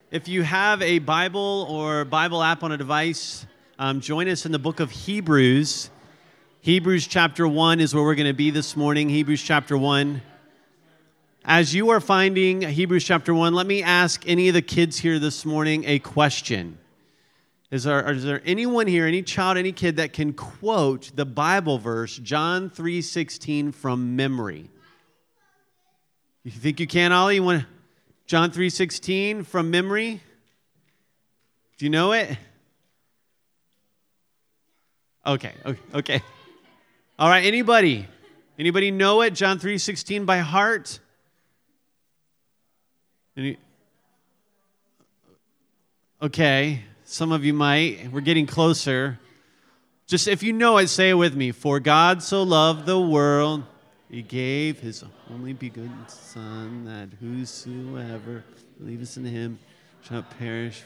If you have a Bible or Bible app on a device, join us in the book of Hebrews. Hebrews chapter 1 is where we're going to be this morning, Hebrews chapter 1. As you are finding Hebrews chapter 1, let me ask any of the kids here this morning a question. Is there anyone here, any child, any kid that can quote the Bible verse, John 3:16 from memory? You think you can, Ollie? You want John 3:16 from memory? Do you know it? Okay. All right, anybody? Anybody know it? John 3:16 by heart? Okay, some of you might. We're getting closer. Just if you know it, say it with me. For God so loved the world, He gave His only begotten Son, that whosoever believes in Him shall not perish.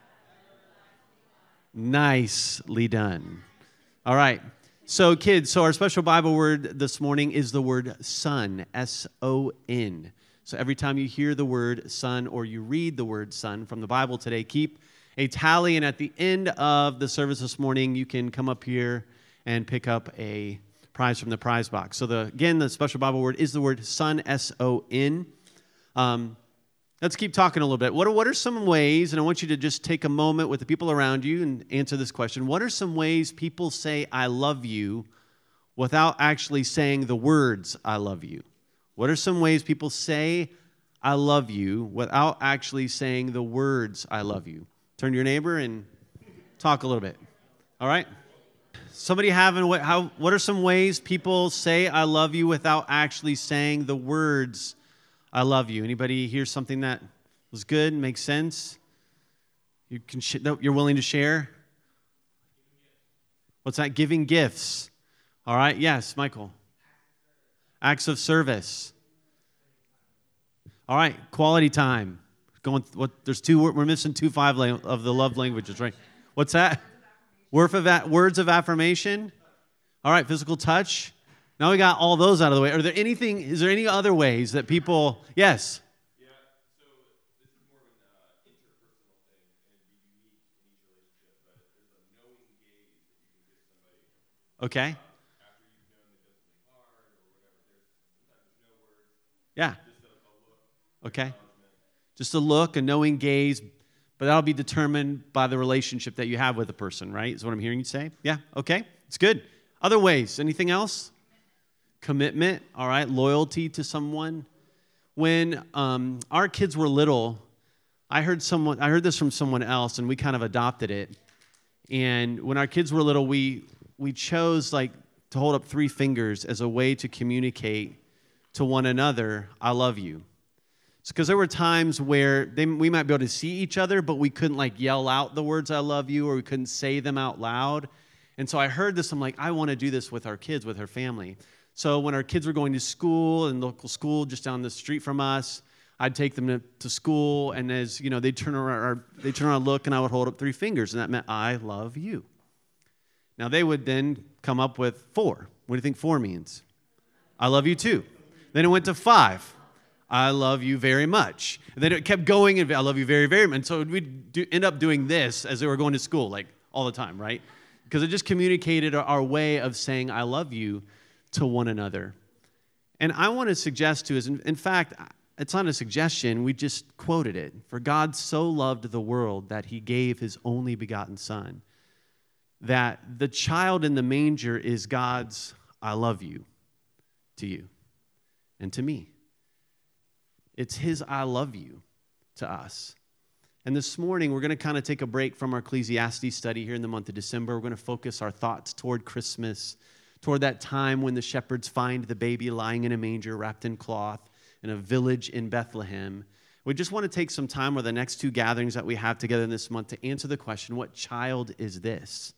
Nicely done. All right. So kids, our special Bible word this morning is the word son, S-O-N. So every time you hear the word son or you read the word son from the Bible today, keep a tally, and at the end of the service this morning, you can come up here and pick up a prize from the prize box. So again, the special Bible word is the word son, S-O-N. Let's keep talking a little bit. What are some ways, and I want you to just take a moment with the people around you and answer this question. What are some ways people say I love you without actually saying the words I love you? What are some ways people say I love you without actually saying the words I love you? Turn to your neighbor and talk a little bit. All right? Somebody what are some ways people say I love you without actually saying the words I love you? Anybody hear something that was good, makes sense? You're willing to share? What's that? Giving gifts. All right, yes, Michael. Acts of service. All right, quality time. We're missing 2 of the love languages, right? What's that? Words of affirmation. All right, physical touch. Now we got all those out of the way. Is there any other ways that people, yes? Yeah, so this is more of an interpersonal thing, and it'd be unique in each relationship, but there's a knowing gaze that you can give somebody. Okay. After you've known they've done something hard or whatever, sometimes there's no words. Yeah. Just a look. Okay. Just a look, a knowing gaze, but that'll be determined by the relationship that you have with the person, right? Is what I'm hearing you say? Yeah, okay. It's good. Other ways, anything else? Commitment, all right, loyalty to someone. When our kids were little, I heard this from someone else, and we kind of adopted it. And when our kids were little, we chose to hold up 3 fingers as a way to communicate to one another, I love you. It's because there were times where we might be able to see each other, but we couldn't yell out the words I love you, or we couldn't say them out loud. And so I heard this, I'm like, I want to do this with our kids, with our family. So when our kids were going to school, and local school just down the street from us, I'd take them to school, and as they'd turn around and look, and I would hold up 3 fingers, and that meant I love you. Now they would then come up with 4. What do you think 4 means? I love you too. Then it went to 5. I love you very much. And then it kept going, and I love you very, very much. And so we'd end up doing this as they were going to school, all the time, right? Because it just communicated our way of saying I love you to one another. And I want to suggest to us, in fact, it's not a suggestion, we just quoted it. For God so loved the world that He gave His only begotten Son. That the child in the manger is God's I love you to you and to me. It's His I love you to us. And this morning, we're going to kind of take a break from our Ecclesiastes study here in the month of December. We're going to focus our thoughts toward Christmas, toward that time when the shepherds find the baby lying in a manger wrapped in cloth in a village in Bethlehem. We just want to take some time with the next 2 gatherings that we have together in this month to answer the question, what child is this?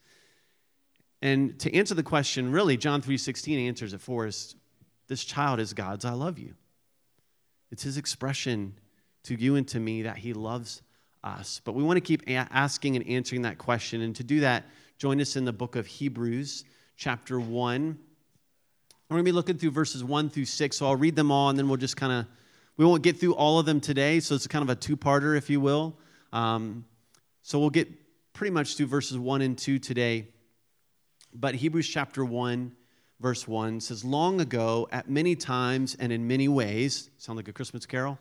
And to answer the question, really, John 3:16 answers it for us. This child is God's I love you. It's His expression to you and to me that He loves us. But we want to keep asking and answering that question. And to do that, join us in the book of Hebrews, chapter 1. We're going to be looking through verses 1 through 6, so I'll read them all, and then we'll just we won't get through all of them today, so it's kind of a two-parter, if you will. So we'll get pretty much through verses 1 and 2 today. But Hebrews chapter 1, verse 1 says, long ago, at many times and in many ways, sound like a Christmas carol?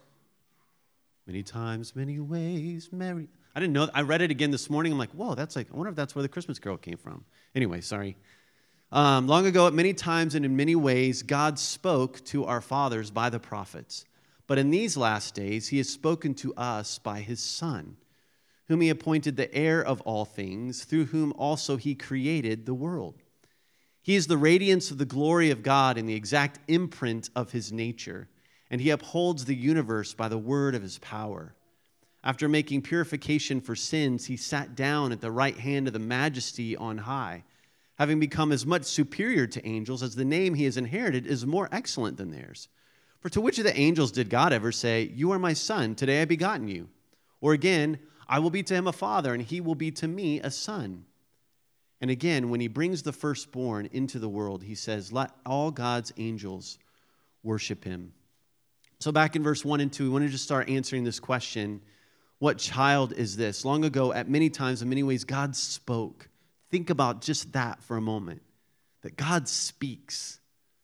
Many times, many ways, Mary. I didn't know. I read it again this morning. I'm like, whoa, that's like, I wonder if that's where the Christmas carol came from. Anyway, sorry. Long ago, at many times and in many ways, God spoke to our fathers by the prophets. But in these last days, he has spoken to us by his Son, whom he appointed the heir of all things, through whom also he created the world. He is the radiance of the glory of God and the exact imprint of his nature, and he upholds the universe by the word of his power. After making purification for sins, he sat down at the right hand of the Majesty on high, having become as much superior to angels as the name he has inherited is more excellent than theirs. For to which of the angels did God ever say, you are my son, today I have begotten you? Or again, I will be to him a father, and he will be to me a son. And again, when he brings the firstborn into the world, he says, let all God's angels worship him. So back in verse 1 and 2, we want to just start answering this question. What child is this? Long ago, at many times, in many ways, God spoke. Think about just that for a moment, that God speaks.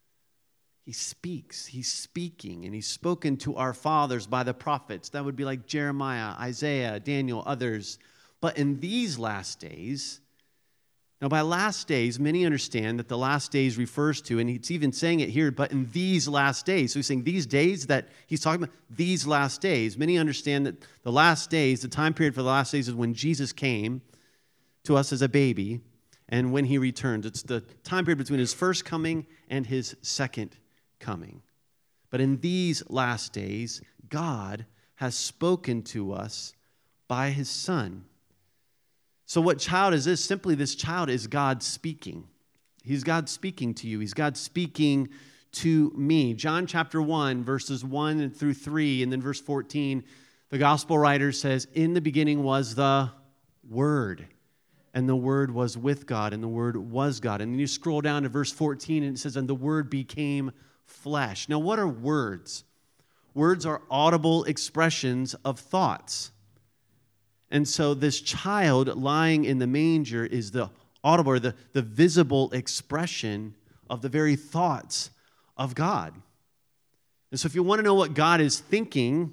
He speaks. He's speaking, and he's spoken to our fathers by the prophets. That would be like Jeremiah, Isaiah, Daniel, others. But in these last days, now by last days, many understand that the last days refers to, and it's even saying it here, but in these last days. So he's saying these days that he's talking about, these last days. Many understand that the last days, the time period for the last days is when Jesus came to us as a baby and when he returned. It's the time period between his first coming and his second coming. But in these last days, God has spoken to us by his Son. So what child is this? Simply, this child is God speaking. He's God speaking to you. He's God speaking to me. John chapter 1, verses 1 through 3, and then verse 14, the gospel writer says, in the beginning was the Word, and the Word was with God, and the Word was God. And then you scroll down to verse 14, and it says, and the Word became flesh. Now, what are words? Words are audible expressions of thoughts. And so this child lying in the manger is the audible, or the visible expression of the very thoughts of God. And so if you want to know what God is thinking,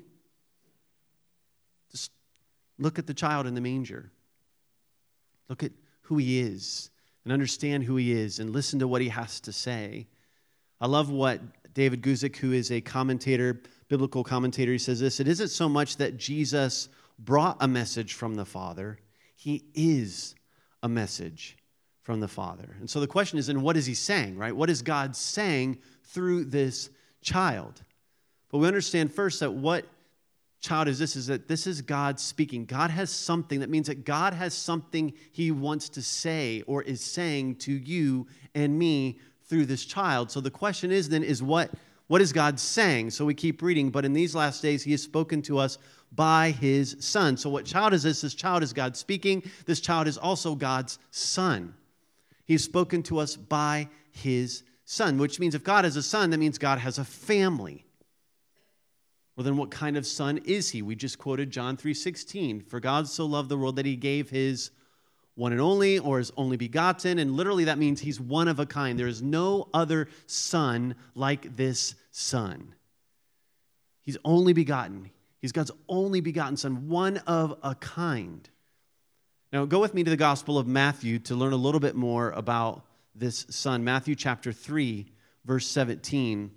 just look at the child in the manger. Look at who he is and understand who he is and listen to what he has to say. I love what David Guzik, who is a commentator, biblical commentator, he says this, it isn't so much that Jesus brought a message from the Father. He is a message from the Father. And so the question is, then what is he saying, right? What is God saying through this child? But we understand first that what child is that this is God speaking. God has something. That means that God has something he wants to say or is saying to you and me through this child. So the question is then is what is God saying? So we keep reading, but in these last days he has spoken to us by his Son. So what child is this? This child is God speaking. This child is also God's Son. He's spoken to us by his Son, which means if God has a son, that means God has a family. Well, then what kind of son is he? We just quoted John 3:16. For God so loved the world that he gave his one and only, or his only begotten, and literally that means he's one of a kind. There is no other son like this son. He's only begotten. He's God's only begotten son, one of a kind. Now, go with me to the Gospel of Matthew to learn a little bit more about this son. Matthew chapter 3, verse 17.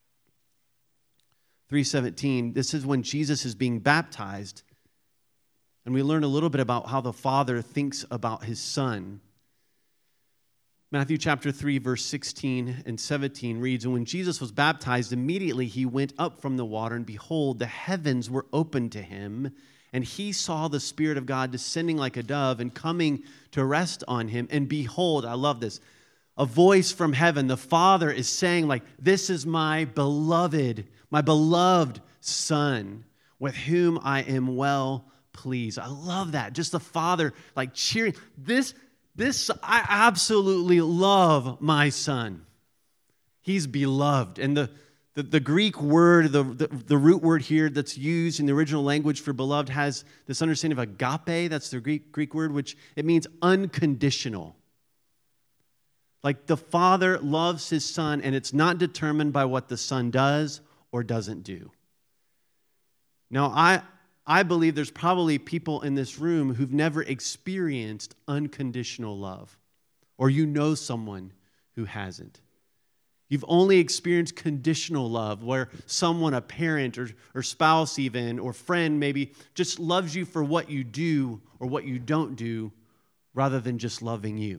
3:17, this is when Jesus is being baptized, and we learn a little bit about how the Father thinks about his Son. Matthew chapter 3, verse 16 and 17 reads, and when Jesus was baptized, immediately he went up from the water, and behold, the heavens were opened to him, and he saw the Spirit of God descending like a dove and coming to rest on him. And behold, I love this, a voice from heaven, the Father is saying, like, this is my beloved Son, with whom I am well pleased. I love that. Just the Father, like, cheering. This, I absolutely love my Son. He's beloved. And The Greek word, the root word here that's used in the original language for beloved has this understanding of agape. That's the Greek word, which it means unconditional. Like the Father loves his Son, and it's not determined by what the Son does or doesn't do. Now, I believe there's probably people in this room who've never experienced unconditional love, or you know someone who hasn't. You've only experienced conditional love where someone, a parent or spouse even, or friend maybe, just loves you for what you do or what you don't do rather than just loving you.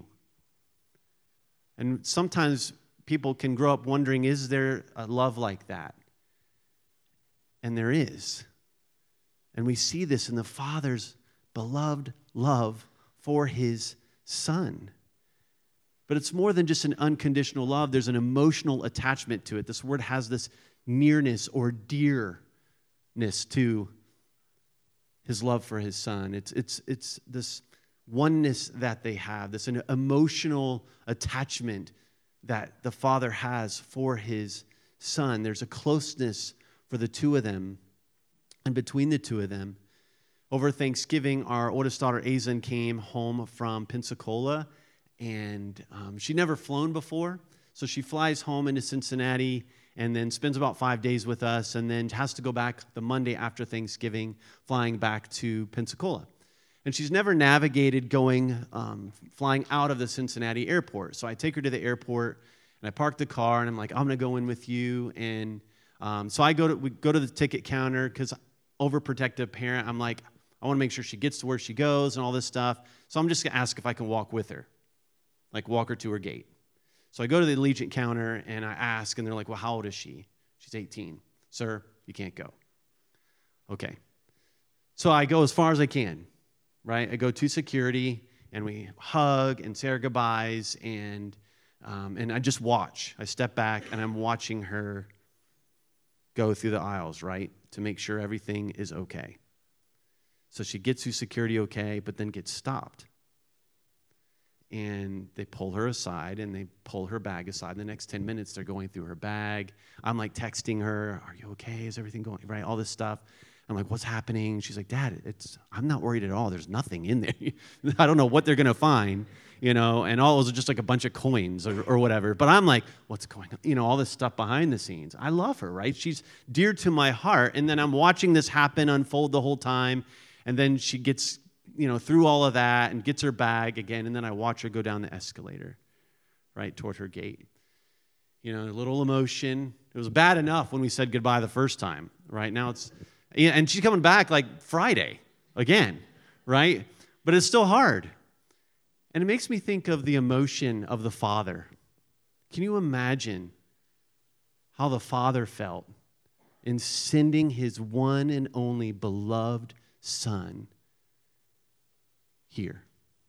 And sometimes people can grow up wondering, is there a love like that? And there is. And we see this in the Father's beloved love for his Son. But it's more than just an unconditional love. There's an emotional attachment to it. This word has this nearness or dearness to his love for his Son. It's this oneness that they have, this an emotional attachment that the Father has for his Son. There's a closeness for the two of them and between the two of them. Over Thanksgiving, our oldest daughter, Azan, came home from Pensacola. And she'd never flown before, so she flies home into Cincinnati and then spends about 5 days with us and then has to go back the Monday after Thanksgiving, flying back to Pensacola. And she's never navigated flying out of the Cincinnati airport. So I take her to the airport, and I park the car, and I'm like, I'm going to go in with you. And so we go to the ticket counter because overprotective parent, I'm like, I want to make sure she gets to where she goes and all this stuff. So I'm just going to ask if I can walk with her. Like walk her to her gate. So I go to the Allegiant counter and I ask, and they're like, well, how old is she? She's 18. Sir, you can't go. Okay. So I go as far as I can, right? I go to security and we hug and say our goodbyes and I just watch. I step back and I'm watching her go through the aisles, right? To make sure everything is okay. So she gets through security okay, but then gets stopped. And they pull her aside, and they pull her bag aside. In the next 10 minutes, they're going through her bag. I'm like texting her, are you okay? Is everything going right? All this stuff. I'm like, what's happening? She's like, Dad, I'm not worried at all. There's nothing in there. I don't know what they're going to find, and all those are just like a bunch of coins or whatever. But I'm like, what's going on? All this stuff behind the scenes. I love her, right? She's dear to my heart. And then I'm watching this happen, unfold the whole time. And then she gets through all of that and gets her bag again, and then I watch her go down the escalator, right, toward her gate. A little emotion. It was bad enough when we said goodbye the first time, right? Now and she's coming back like Friday again, right? But it's still hard. And it makes me think of the emotion of the Father. Can you imagine how the Father felt in sending his one and only beloved Son here,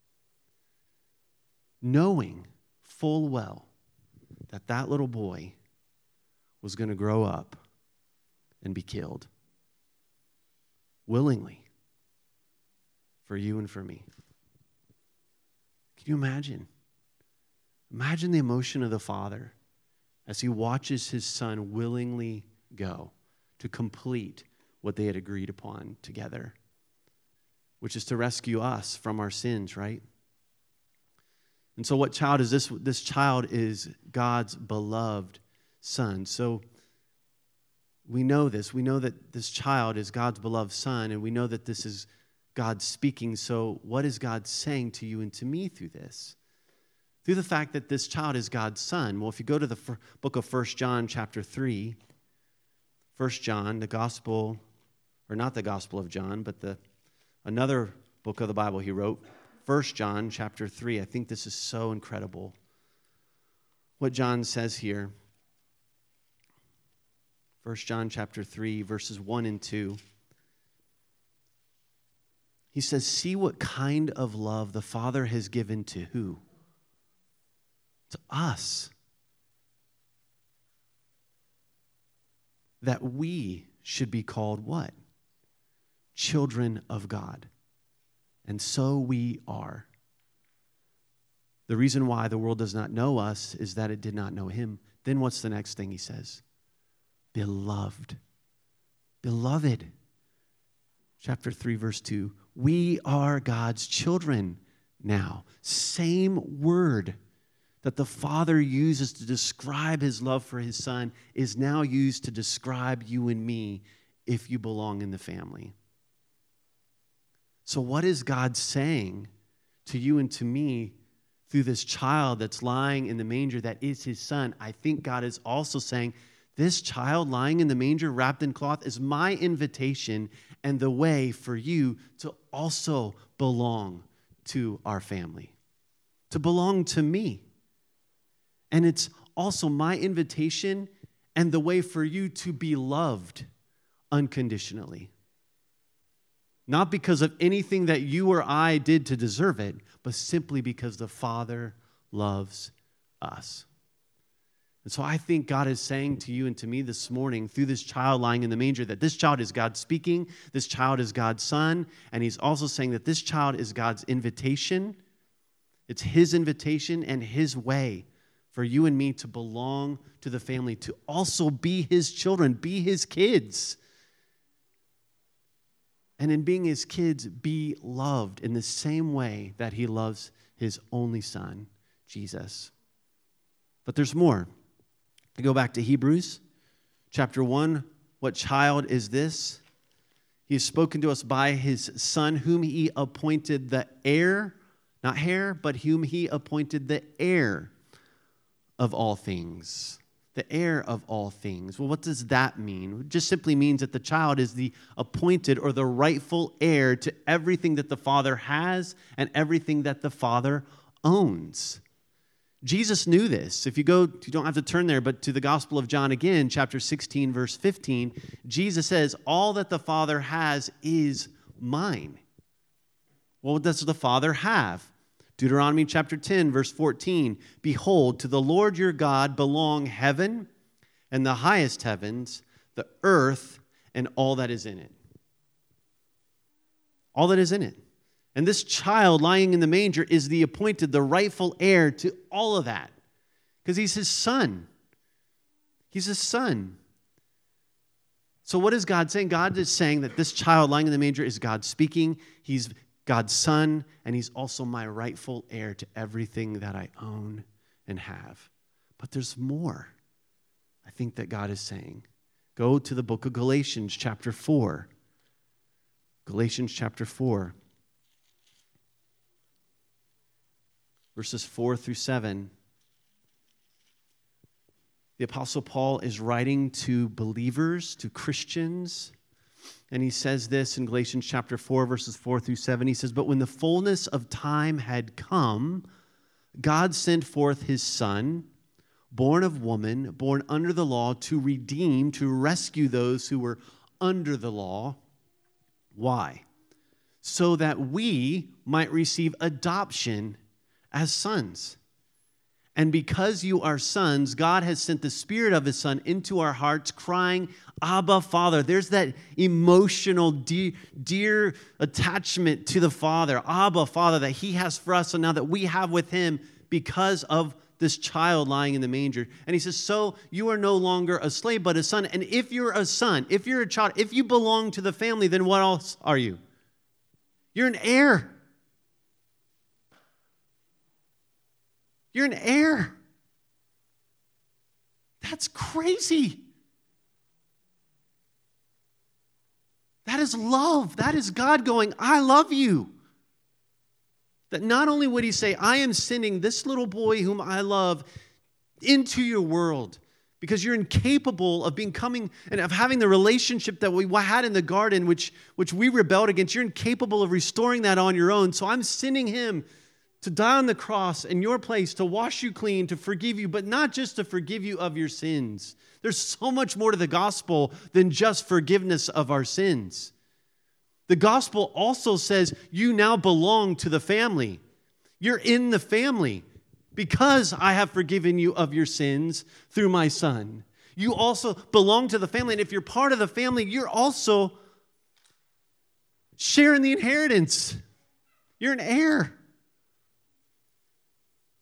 knowing full well that little boy was going to grow up and be killed willingly for you and for me? Can you imagine? Imagine the emotion of the Father as he watches his Son willingly go to complete what they had agreed upon together, which is to rescue us from our sins, right? And so what child is this? This child is God's beloved Son. So we know this. We know that this child is God's beloved Son, and we know that this is God speaking. So what is God saying to you and to me through this? Through the fact that this child is God's Son. Well, if you go to the book of 1 John chapter 3, 1 John, the gospel, or not the Gospel of John, but another book of the Bible he wrote, 1 John chapter 3. I think this is so incredible. What John says here. 1 John chapter 3, verses 1 and 2. He says, see what kind of love the Father has given to who? To us. That we should be called what? Children of God. And so we are. The reason why the world does not know us is that it did not know him. Then what's the next thing he says? beloved. Beloved. Chapter 3, verse 2. We are God's children now. Same word that the Father uses to describe his love for his Son is now used to describe you and me if you belong in the family. So what is God saying to you and to me through this child that's lying in the manger that is his Son? I think God is also saying, this child lying in the manger wrapped in cloth is my invitation and the way for you to also belong to our family, to belong to me. And it's also my invitation and the way for you to be loved unconditionally. Not because of anything that you or I did to deserve it, but simply because the Father loves us. And so I think God is saying to you and to me this morning through this child lying in the manger that this child is God speaking, this child is God's Son, and he's also saying that this child is God's invitation. It's his invitation and his way for you and me to belong to the family, to also be his children, be his kids. And in being his kids, be loved in the same way that he loves his only Son, Jesus. But there's more. I go back to Hebrews chapter 1. What child is this? He has spoken to us by his Son, whom he appointed the heir, not heir, but whom he appointed the heir of all things. The heir of all things. Well, what does that mean? It just simply means that the child is the appointed or the rightful heir to everything that the Father has and everything that the Father owns. Jesus knew this. If you don't have to turn there, but to the Gospel of John again, chapter 16, verse 15, Jesus says, all that the Father has is mine. Well, what does the Father have? Deuteronomy chapter 10, verse 14, behold, to the Lord your God belong heaven and the highest heavens, the earth, and all that is in it. All that is in it. And this child lying in the manger is the appointed, the rightful heir to all of that. Because he's his son. He's his son. So what is God saying? God is saying that this child lying in the manger is God speaking. He's God's son, and he's also my rightful heir to everything that I own and have. But there's more, I think, that God is saying. Go to the book of Galatians chapter 4. Galatians chapter 4. Verses 4 through 7. The Apostle Paul is writing to believers, to Christians, and he says this in Galatians chapter 4, verses 4 through 7. He says, but when the fullness of time had come, God sent forth his Son, born of woman, born under the law, to redeem, to rescue those who were under the law. Why? So that we might receive adoption as sons. And because you are sons, God has sent the Spirit of his Son into our hearts, crying, Abba, Father. There's that emotional, dear attachment to the Father, Abba, Father, that he has for us and now that we have with him because of this child lying in the manger. And he says, so you are no longer a slave, but a son. And if you're a son, if you're a child, if you belong to the family, then what else are you? You're an heir. You're an heir. That's crazy. That is love. That is God going, I love you. That not only would he say, I am sending this little boy whom I love into your world because you're incapable of becoming and of having the relationship that we had in the garden, which we rebelled against. You're incapable of restoring that on your own. So I'm sending him to die on the cross in your place, to wash you clean, to forgive you, but not just to forgive you of your sins. There's so much more to the gospel than just forgiveness of our sins. The gospel also says you now belong to the family. You're in the family because I have forgiven you of your sins through my Son. You also belong to the family, and if you're part of the family, you're also sharing the inheritance. You're an heir.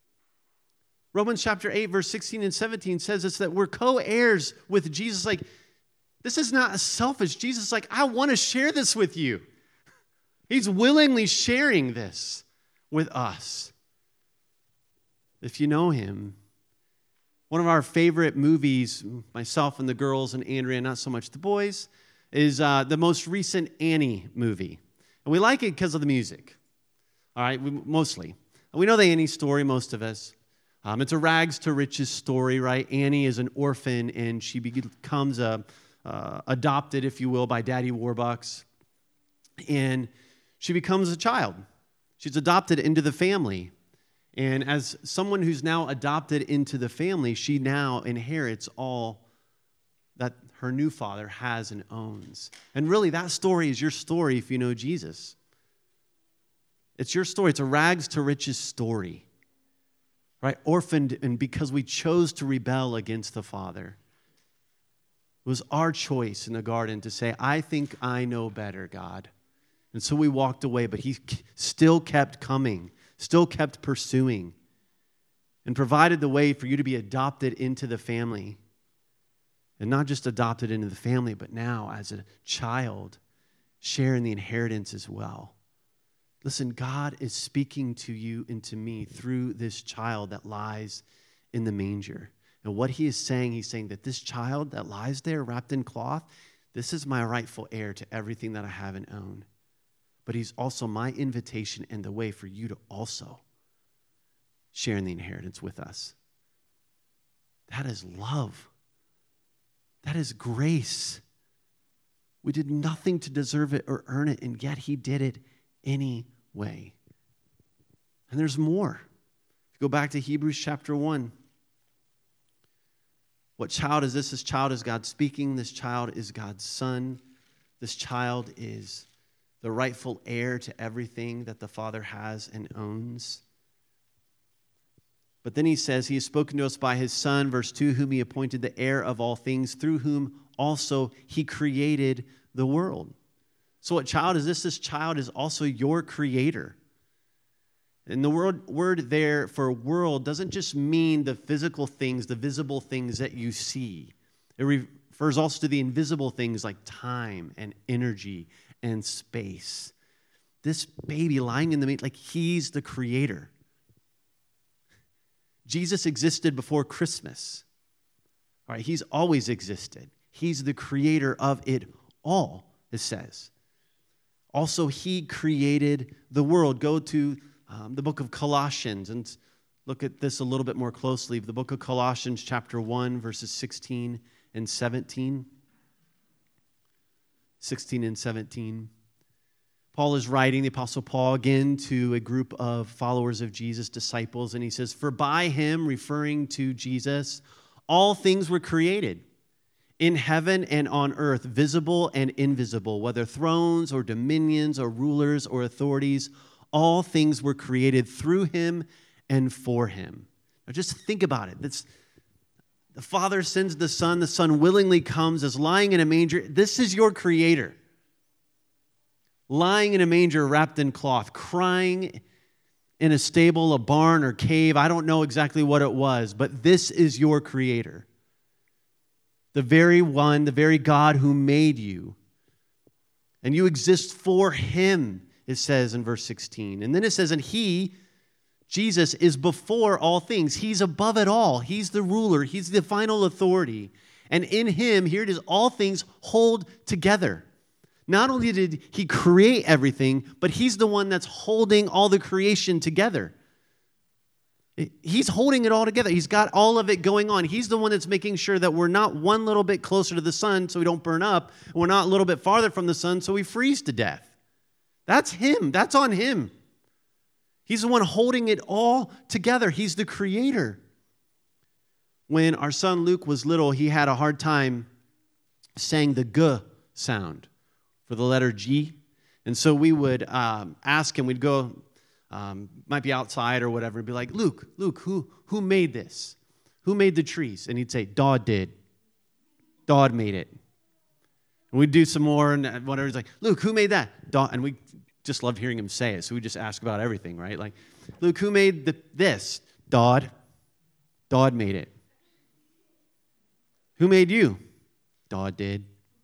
Romans chapter 8, verse 16 and 17 says us that we're co-heirs with Jesus. Like, This is not a selfish Jesus. Like, I want to share this with you. He's willingly sharing this with us. If you know him, one of our favorite movies, myself and the girls and Andrea, not so much the boys, is the most recent Annie movie. And we like it because of the music. All right, mostly. And we know the Annie story, most of us. It's a rags to riches story, right? Annie is an orphan, and she becomes adopted, if you will, by Daddy Warbucks. And she becomes a child. She's adopted into the family. And as someone who's now adopted into the family, she now inherits all that her new father has and owns. And really, that story is your story if you know Jesus. It's your story. It's a rags to riches story, right? Orphaned, and because we chose to rebel against the Father. It was our choice in the garden to say, I think I know better, God. And so we walked away, but he still kept coming, still kept pursuing, and provided the way for you to be adopted into the family. And not just adopted into the family, but now as a child, sharing the inheritance as well. Listen, God is speaking to you and to me through this child that lies in the manger. And what he is saying, he's saying that this child that lies there wrapped in cloth, this is my rightful heir to everything that I have and own. But he's also my invitation and the way for you to also share in the inheritance with us. That is love. That is grace. We did nothing to deserve it or earn it, and yet he did it anyway. And there's more. Go back to Hebrews chapter 1. What child is this? This child is God speaking. This child is God's son. This child is the rightful heir to everything that the Father has and owns. But then he says, he has spoken to us by his Son, verse 2, whom he appointed the heir of all things, through whom also he created the world. So what child is this? This child is also your creator. And the word there for world doesn't just mean the physical things, the visible things that you see. It refers also to the invisible things like time and energy and space. This baby lying in the meat, like he's the creator. Jesus existed before Christmas. All right, he's always existed. He's the creator of it all, it says. Also, he created the world. Go to the book of Colossians and look at this a little bit more closely. The book of Colossians, chapter 1, verses 16 and 17. 16 and 17. Paul is writing, the Apostle Paul, again to a group of followers of Jesus, disciples, and he says, for by him, referring to Jesus, all things were created, in heaven and on earth, visible and invisible, whether thrones or dominions or rulers or authorities, all things were created through him and for him. Now just think about it. The Father sends the Son willingly comes as lying in a manger. This is your creator. Lying in a manger wrapped in cloth, crying in a stable, a barn, or cave. I don't know exactly what it was, but this is your creator. The very one, the very God who made you. And you exist for him, it says in verse 16. And then it says, and he, Jesus, is before all things. He's above it all. He's the ruler. He's the final authority. And in him, here it is, all things hold together. Not only did he create everything, but he's the one that's holding all the creation together. He's holding it all together. He's got all of it going on. He's the one that's making sure that we're not one little bit closer to the sun so we don't burn up, and we're not a little bit farther from the sun so we freeze to death. That's him. That's on him. He's the one holding it all together. He's the creator. When our son Luke was little, he had a hard time saying the G sound for the letter G. And so we would ask him, we'd go, might be outside or whatever, and be like, Luke, who made this? Who made the trees? And he'd say, Dod did. Dod made it. And we'd do some more and whatever. He's like, Luke, who made that? Dod. And we just loved hearing him say it, so we just ask about everything, right? Like, Luke, who made this? Dod. Dod made it. Who made you? Dod did.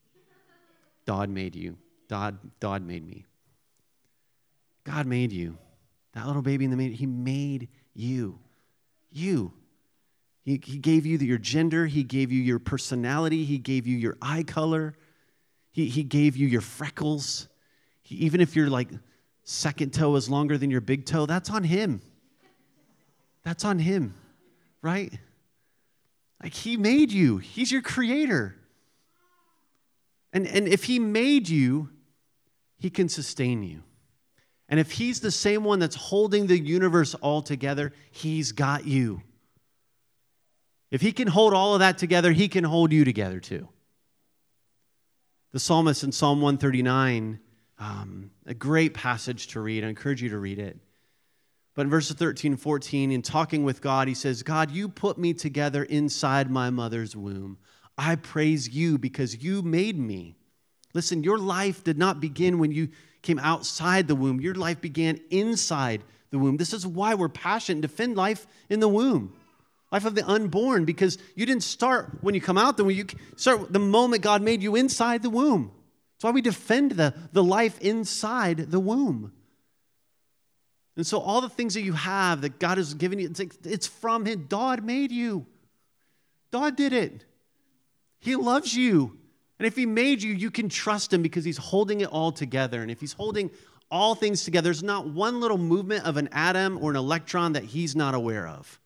God made you. God made me. God made you. That little baby in the manger, he made you. You. He gave you your gender. He gave you your personality. He gave you your eye color. He gave you your freckles. Even if your second toe is longer than your big toe, that's on him. That's on him, right? He made you. He's your creator. And if he made you, he can sustain you. And if he's the same one that's holding the universe all together, he's got you. If he can hold all of that together, he can hold you together too. The psalmist in Psalm 139, a great passage to read. I encourage you to read it. But in verses 13 and 14, in talking with God, he says, God, you put me together inside my mother's womb. I praise you because you made me. Listen, your life did not begin when you came outside the womb. Your life began inside the womb. This is why we're passionate to defend life in the womb, life of the unborn, because you didn't start when you come out the womb. You start the moment God made you inside the womb. That's why we defend the life inside the womb. And so all the things that you have that God has given you, it's from him. God made you. God did it. He loves you. And if he made you, you can trust him because he's holding it all together. And if he's holding all things together, there's not one little movement of an atom or an electron that he's not aware of.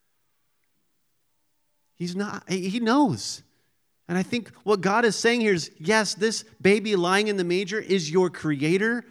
He knows. And I think what God is saying here is, yes, this baby lying in the manger is your creator.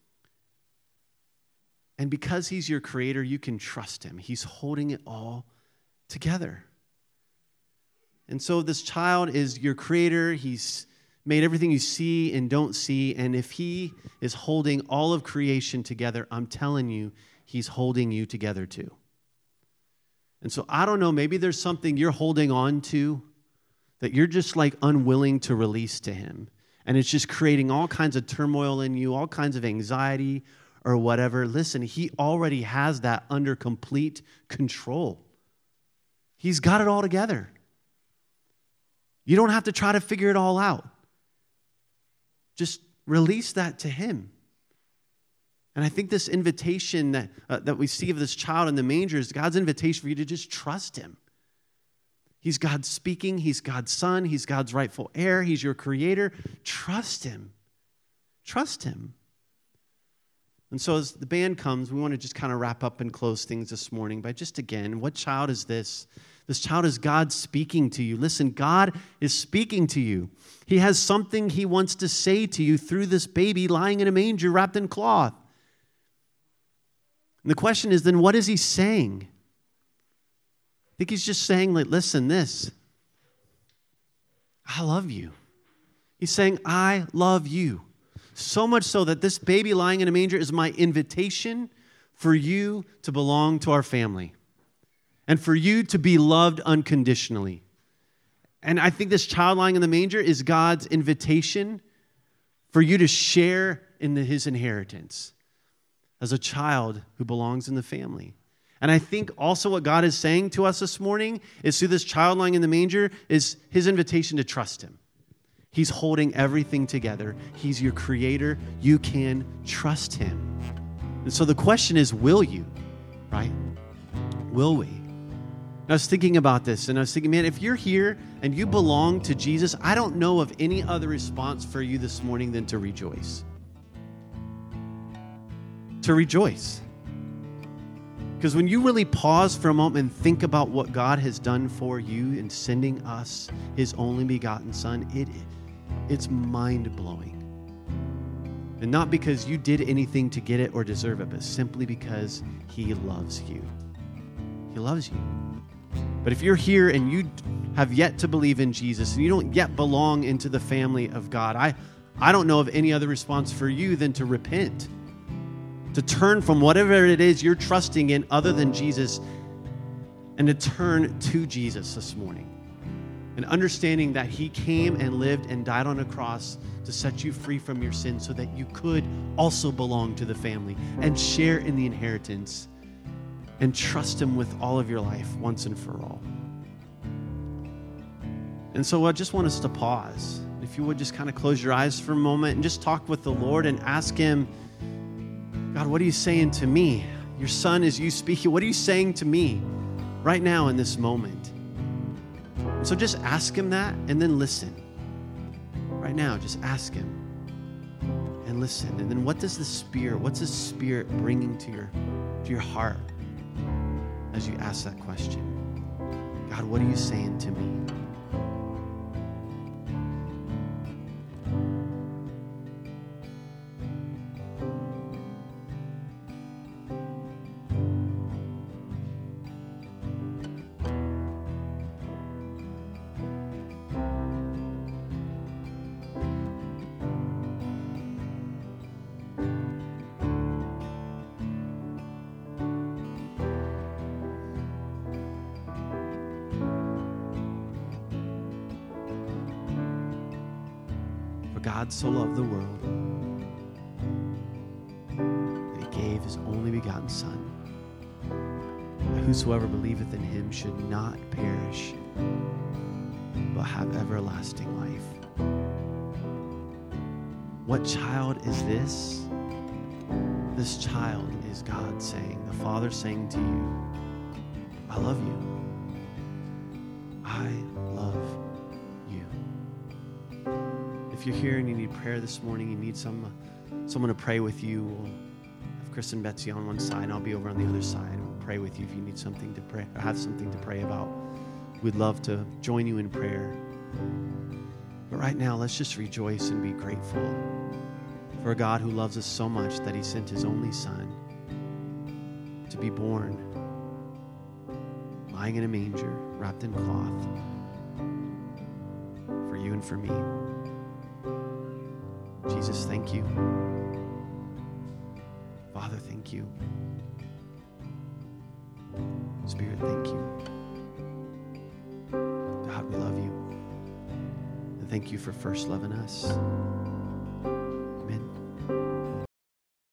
And because he's your creator, you can trust him. He's holding it all together. And so this child is your creator. He's made everything you see and don't see. And if he is holding all of creation together, I'm telling you, he's holding you together too. And so I don't know, maybe there's something you're holding on to that you're just unwilling to release to him. And it's just creating all kinds of turmoil in you, all kinds of anxiety or whatever. Listen, he already has that under complete control. He's got it all together. You don't have to try to figure it all out. Just release that to him. And I think this invitation that we see of this child in the manger is God's invitation for you to just trust him. He's God speaking. He's God's son. He's God's rightful heir. He's your creator. Trust him. Trust him. And so as the band comes, we want to just kind of wrap up and close things this morning by just again, what child is this? This child is God speaking to you. Listen, God is speaking to you. He has something he wants to say to you through this baby lying in a manger wrapped in cloth. And the question is then, what is he saying? I think he's just saying, listen, this. I love you. He's saying, I love you. So much so that this baby lying in a manger is my invitation for you to belong to our family. And for you to be loved unconditionally. And I think this child lying in the manger is God's invitation for you to share in his inheritance as a child who belongs in the family. And I think also what God is saying to us this morning is through this child lying in the manger is his invitation to trust him. He's holding everything together. He's your creator. You can trust him. And so the question is, will you? Right? Will we? I was thinking about this, and I was thinking, man, if you're here and you belong to Jesus, I don't know of any other response for you this morning than to rejoice. To rejoice. Because when you really pause for a moment and think about what God has done for you in sending us his only begotten son, it's mind-blowing. And not because you did anything to get it or deserve it, but simply because he loves you. He loves you. But if you're here and you have yet to believe in Jesus and you don't yet belong into the family of God, I don't know of any other response for you than to repent, to turn from whatever it is you're trusting in other than Jesus and to turn to Jesus this morning. And understanding that he came and lived and died on a cross to set you free from your sins so that you could also belong to the family and share in the inheritance and trust him with all of your life once and for all. And so I just want us to pause. If if you would just kind of close your eyes for a moment and just talk with the Lord and ask him, God, what are you saying to me? Your son is you speaking. What are you saying to me right now in this moment? And so just ask him that and then listen. Right now, just ask him and listen. And then what's the Spirit bringing to your heart as you ask that question? God, what are you saying to me? For God so loved the world that he gave his only begotten Son, that whosoever believeth in him should not perish, but have everlasting life. What child is this? This child is God saying, the Father saying to you, I love you. I love you. If you're here and you need prayer this morning, you need someone to pray with you, we'll have Chris and Betsy on one side, and I'll be over on the other side. We'll pray with you if you need something to pray or have something to pray about. We'd love to join you in prayer. But right now, let's just rejoice and be grateful for a God who loves us so much that he sent his only Son to be born, lying in a manger, wrapped in cloth, for you and for me. Jesus, thank you. Father, thank you. Spirit, thank you. God, we love you. And thank you for first loving us.